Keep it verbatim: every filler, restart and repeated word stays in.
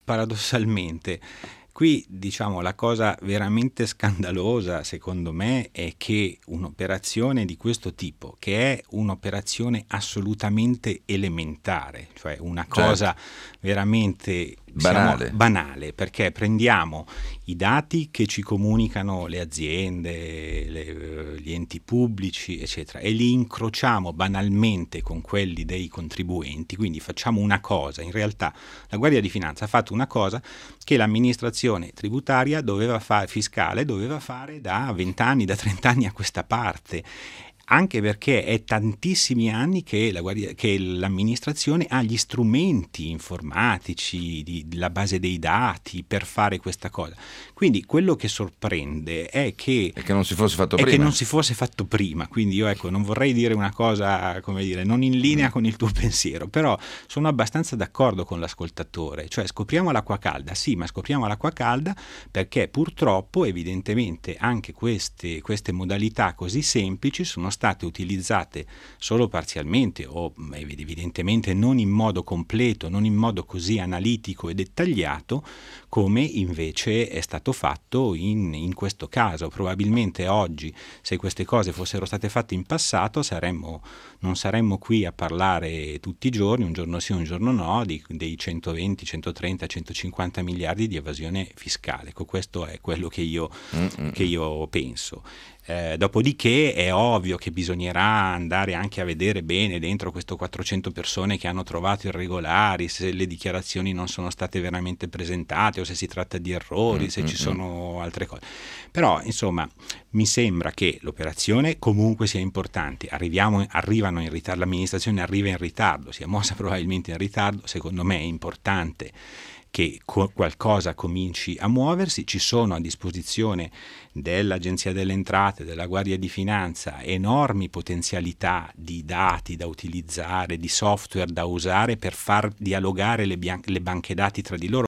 paradossalmente qui, diciamo, la cosa veramente scandalosa secondo me è che un'operazione di questo tipo, che è un'operazione assolutamente elementare, cioè una cosa certo. veramente Banale. siamo, banale, perché prendiamo i dati che ci comunicano le aziende, le, gli enti pubblici, eccetera, e li incrociamo banalmente con quelli dei contribuenti, quindi facciamo una cosa, in realtà la Guardia di Finanza ha fatto una cosa che l'amministrazione tributaria doveva fare, fiscale doveva fare da vent'anni, da trent'anni a questa parte. Anche perché è tantissimi anni che, la guardia, che l'amministrazione ha gli strumenti informatici, di, la base dei dati per fare questa cosa. Quindi quello che sorprende è che, è che non si fosse fatto è prima. che non si fosse fatto prima. Quindi io ecco, non vorrei dire una cosa, come dire, non in linea mm. con il tuo pensiero, però sono abbastanza d'accordo con l'ascoltatore. Cioè scopriamo l'acqua calda, sì, ma scopriamo l'acqua calda perché purtroppo evidentemente anche queste, queste modalità così semplici sono state utilizzate solo parzialmente o evidentemente non in modo completo, non in modo così analitico e dettagliato come invece è stato fatto in, in questo caso. Probabilmente oggi, se queste cose fossero state fatte in passato, saremmo, non saremmo qui a parlare tutti i giorni, un giorno sì, un giorno no, di, dei centoventi, centotrenta, centocinquanta miliardi di evasione fiscale. Ecco, questo è quello che io, che io penso. Eh, dopodiché è ovvio che bisognerà andare anche a vedere bene dentro questo quattrocento persone che hanno trovato irregolari, se le dichiarazioni non sono state veramente presentate o se si tratta di errori, mm-hmm. se ci sono altre cose. Però insomma mi sembra che l'operazione comunque sia importante. Arriviamo, arrivano in ritardo, l'amministrazione arriva in ritardo, si è mossa probabilmente in ritardo, secondo me è importante che co- qualcosa cominci a muoversi. Ci sono a disposizione dell'Agenzia delle Entrate, della Guardia di Finanza, enormi potenzialità di dati da utilizzare, di software da usare per far dialogare le, bian- le banche dati tra di loro.